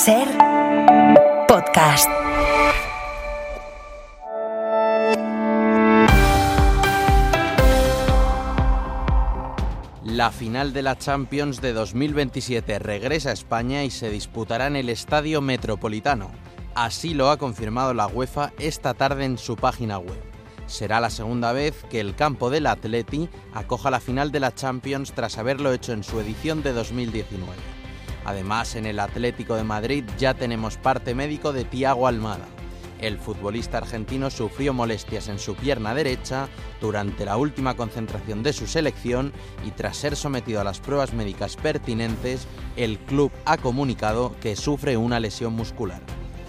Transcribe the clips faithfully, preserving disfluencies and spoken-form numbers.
Ser Podcast. La final de la Champions de dos mil veintisiete regresa a España y se disputará en el Estadio Metropolitano. Así lo ha confirmado la UEFA esta tarde en su página web. Será la segunda vez que el campo del Atleti acoja la final de la Champions tras haberlo hecho en su edición de dos mil diecinueve. Además, en el Atlético de Madrid ya tenemos parte médico de Thiago Almada. El futbolista argentino sufrió molestias en su pierna derecha durante la última concentración de su selección y tras ser sometido a las pruebas médicas pertinentes, el club ha comunicado que sufre una lesión muscular.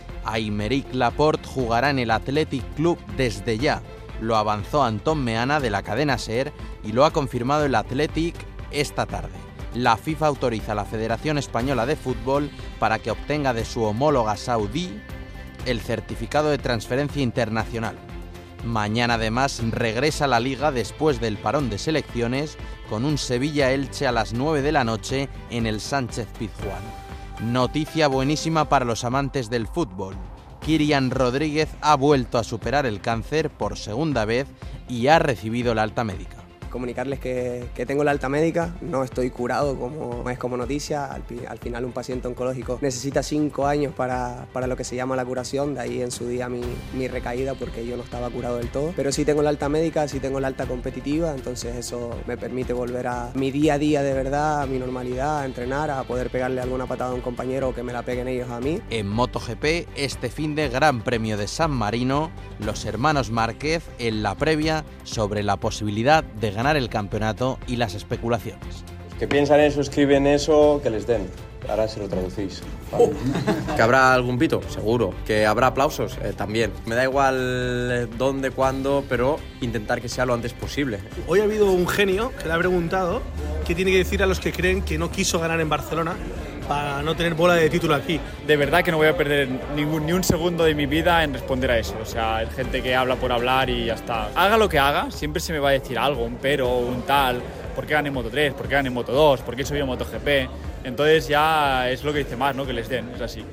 Aymeric Laporte jugará en el Athletic Club desde ya. Lo avanzó Antón Meana de la cadena SER y lo ha confirmado el Athletic esta tarde. La FIFA autoriza a la Federación Española de Fútbol para que obtenga de su homóloga saudí el certificado de transferencia internacional. Mañana además regresa la Liga después del parón de selecciones con un Sevilla-Elche a las nueve de la noche en el Sánchez-Pizjuán. Noticia buenísima para los amantes del fútbol. Kylian Rodríguez ha vuelto a superar el cáncer por segunda vez y ha recibido la alta médica. Comunicarles que, que tengo la alta médica, no estoy curado como es como noticia, al, al final un paciente oncológico necesita cinco años para, para lo que se llama la curación, de ahí en su día mi, mi recaída porque yo no estaba curado del todo, pero sí tengo la alta médica, sí tengo la alta competitiva, entonces eso me permite volver a mi día a día de verdad, a mi normalidad, a entrenar, a poder pegarle alguna patada a un compañero o que me la peguen ellos a mí. En MotoGP, este fin de Gran Premio de San Marino, los hermanos Márquez en la previa sobre la posibilidad de ganar el campeonato y las especulaciones. Los que piensan eso, escriben eso, que les den. Ahora se lo traducís. Vale. Uh, ¿Que habrá algún pito? Seguro. ¿Que habrá aplausos? Eh, también. Me da igual dónde, cuándo, pero intentar que sea lo antes posible. Hoy ha habido un genio que le ha preguntado qué tiene que decir a los que creen que no quiso ganar en Barcelona para no tener bola de título aquí. De verdad que no voy a perder ningún, ni un segundo de mi vida en responder a eso. O sea, hay gente que habla por hablar y ya está. Haga lo que haga, siempre se me va a decir algo, un pero, un tal. ¿Por qué gané en Moto tres? ¿Por qué gané en Moto dos? ¿Por qué soy en MotoGP? Entonces ya es lo que dice más, ¿no? Que les den, es así.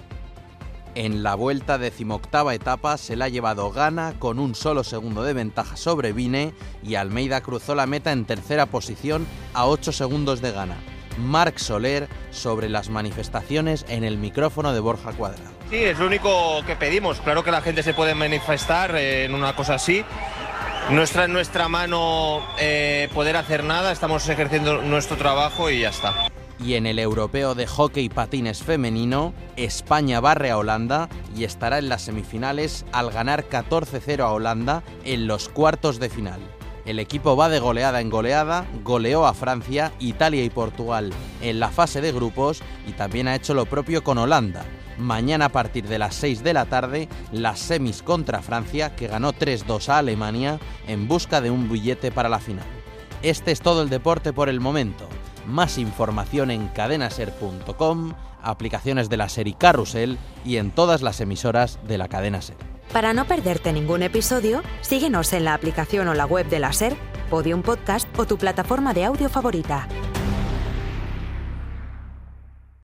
En la vuelta decimoctava etapa se la ha llevado Ghana con un solo segundo de ventaja sobre Vine y Almeida cruzó la meta en tercera posición a ocho segundos de Ghana. Marc Soler sobre las manifestaciones en el micrófono de Borja Cuadrado. Sí, es lo único que pedimos. Claro que la gente se puede manifestar en una cosa así. No está en nuestra mano eh, poder hacer nada, estamos ejerciendo nuestro trabajo y ya está. Y en el europeo de hockey patines femenino, España barre a Holanda y estará en las semifinales al ganar catorce cero a Holanda en los cuartos de final. El equipo va de goleada en goleada, goleó a Francia, Italia y Portugal en la fase de grupos y también ha hecho lo propio con Holanda. Mañana a partir de las seis de la tarde, las semis contra Francia, que ganó tres dos a Alemania en busca de un billete para la final. Este es todo el deporte por el momento. Más información en cadena ser punto com, aplicaciones de la SER y Carrusel y en todas las emisoras de la cadena SER. Para no perderte ningún episodio, síguenos en la aplicación o la web de la SER, Podium Podcast o tu plataforma de audio favorita.